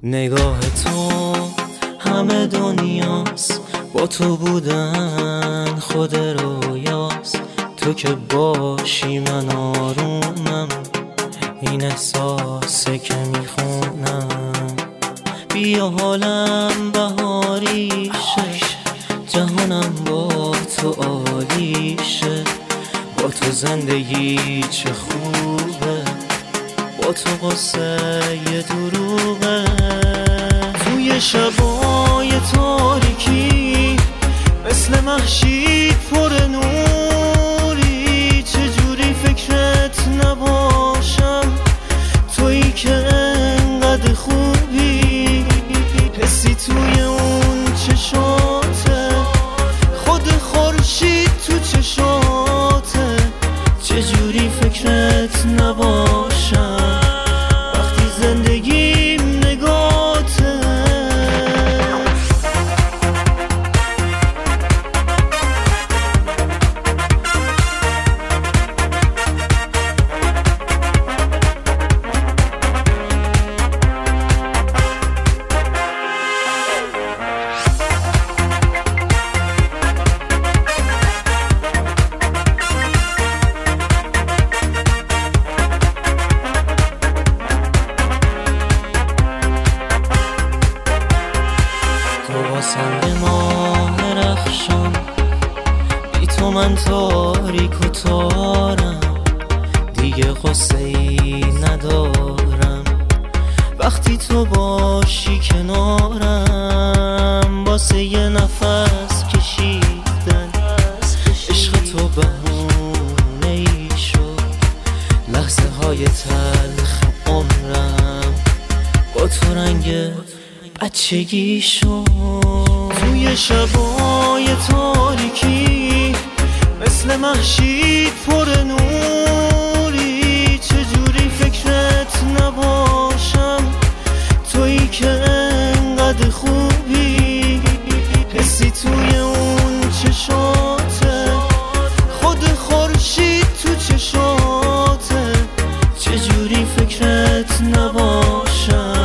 نگاه تو همه دنیاست، با تو بودن خود رویاست. تو که باشی من آرومم، این احساسه که میخونم. بیا حالم بهاریشه، جهانم با تو عالیشه. با تو زندگی چه خوبه، با تو قصه یه دروغه. توی شبای تاریکی مثل مهشید پر نوری، چجوری فکرت نباشم تویی که انقدر خوبی. حسی توی اون چشاته، خود خورشید تو چشاته. چجوری فکرت نباشم وقتی زندگیم نگاته. واسم ماه رخشان، بی تو من تاریک و تارم. دیگه قصه ای ندارم وقتی تو باشی کنارم. واسه یه نفس کشیدن عشق تو بهونه ای شد. لحظه های تلخ عمرم با تو رنگ بچگی شد. توی شبای تاریکی مثل مهشید پر نوری، چجوری فکرت نباشم تویی که انقدر خوبی. حسی توی اون چشاته، خود خورشید تو چشاته. چجوری فکرت نباشم